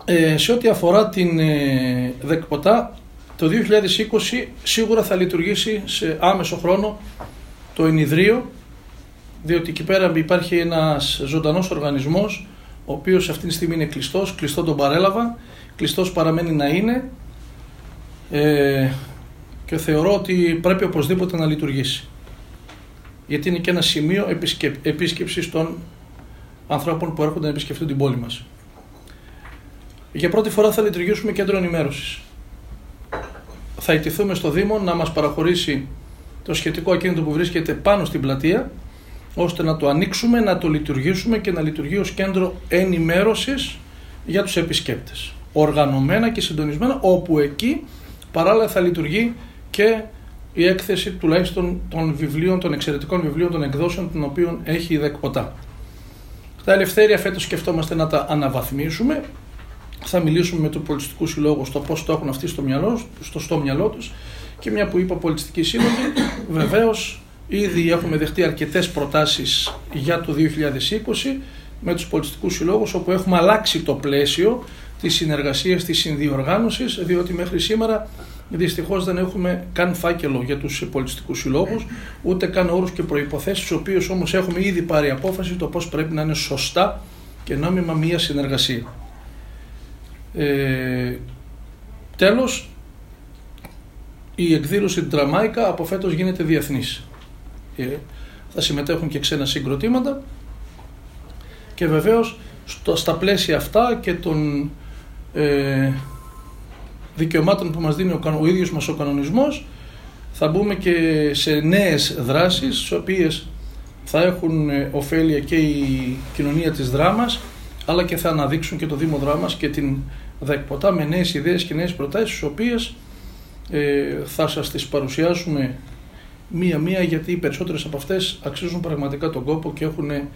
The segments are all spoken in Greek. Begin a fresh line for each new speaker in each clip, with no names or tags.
Σε ό,τι αφορά την ΔΕΚΠΟΤΑ, το 2020 σίγουρα θα λειτουργήσει σε άμεσο χρόνο το ενιδρίο, διότι εκεί πέρα υπάρχει ένας ζωντανός οργανισμός, ο οποίος αυτή τη στιγμή είναι κλειστό τον παρέλαβα, κλειστός παραμένει να είναι, και θεωρώ ότι πρέπει οπωσδήποτε να λειτουργήσει. Γιατί είναι και ένα σημείο επίσκεψης των ανθρώπων που έρχονται να επισκεφτούν την πόλη μας. Για πρώτη φορά θα λειτουργήσουμε κέντρο ενημέρωσης. Θα αιτηθούμε στο Δήμο να μας παραχωρήσει το σχετικό ακίνητο που βρίσκεται πάνω στην πλατεία, ώστε να το ανοίξουμε, να το λειτουργήσουμε και να λειτουργεί ως κέντρο ενημέρωσης για τους επισκέπτες. Οργανωμένα και συντονισμένα, όπου εκεί παράλληλα θα λειτουργεί και η έκθεση τουλάχιστον των βιβλίων, των εξαιρετικών βιβλίων, των εκδόσεων των οποίων έχει η ΔΕΚΠΟΤΑ. Τα Ελευθέρια φέτος σκεφτόμαστε να τα αναβαθμίσουμε. Θα μιλήσουμε με το Πολιτιστικό Συλλόγο στο πώς το έχουν αυτοί στο μυαλό τους, και μια που είπα πολιτιστική σύλλογη, βεβαίως ήδη έχουμε δεχτεί αρκετές προτάσεις για το 2020 με τους πολιτιστικούς συλλόγους, όπου έχουμε αλλάξει το πλαίσιο της συνεργασίας, της συνδιοργάνωσης, διότι μέχρι σήμερα δυστυχώς δεν έχουμε καν φάκελο για τους πολιτιστικούς συλλόγους, ούτε καν όρους και προϋποθέσεις, στους οποίους όμως έχουμε ήδη πάρει απόφαση το πώς πρέπει να είναι σωστά και νόμιμα μία συνεργασία. Τέλος, η εκδήλωση Ντραμάικα από φέτος γίνεται διεθνής. Θα συμμετέχουν και ξένα συγκροτήματα, και βεβαίως στα πλαίσια αυτά και των δικαιωμάτων που μας δίνει ο ίδιος μας ο κανονισμός, θα μπούμε και σε νέες δράσεις, στις οποίες θα έχουν ωφέλεια και η κοινωνία της Δράμας, αλλά και θα αναδείξουν και το Δήμο Δράμας και την ΔΕΚΠΟΤΑ με νέες ιδέες και νέες προτάσεις, τις οποίες θα σας τις παρουσιάσουμε μία-μία, γιατί οι περισσότερες από αυτές αξίζουν πραγματικά τον κόπο και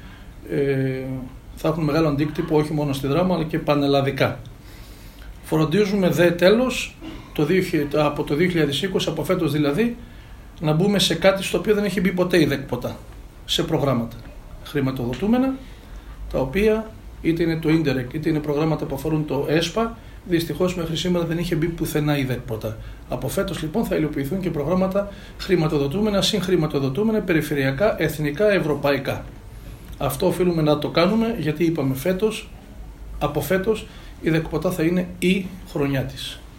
θα έχουν μεγάλο αντίκτυπο όχι μόνο στη Δράμα αλλά και πανελλαδικά. Φροντίζουμε δε τέλος από το 2020, από φέτος δηλαδή, να μπούμε σε κάτι στο οποίο δεν έχει μπει ποτέ η ΔΕΚΠΟΤΑ, σε προγράμματα χρηματοδοτούμενα, τα οποία είτε είναι το Ίντερεκ είτε είναι προγράμματα που αφορούν το ΕΣΠΑ. Δυστυχώς μέχρι σήμερα δεν είχε μπει πουθενά η ΔΕΚΠΟΤΑ. Από φέτος λοιπόν θα υλοποιηθούν και προγράμματα χρηματοδοτούμενα, συγχρηματοδοτούμενα, περιφερειακά, εθνικά, ευρωπαϊκά. Αυτό οφείλουμε να το κάνουμε, γιατί είπαμε από φέτος η ΔΕΚΠΟΤΑ θα είναι η χρονιά της.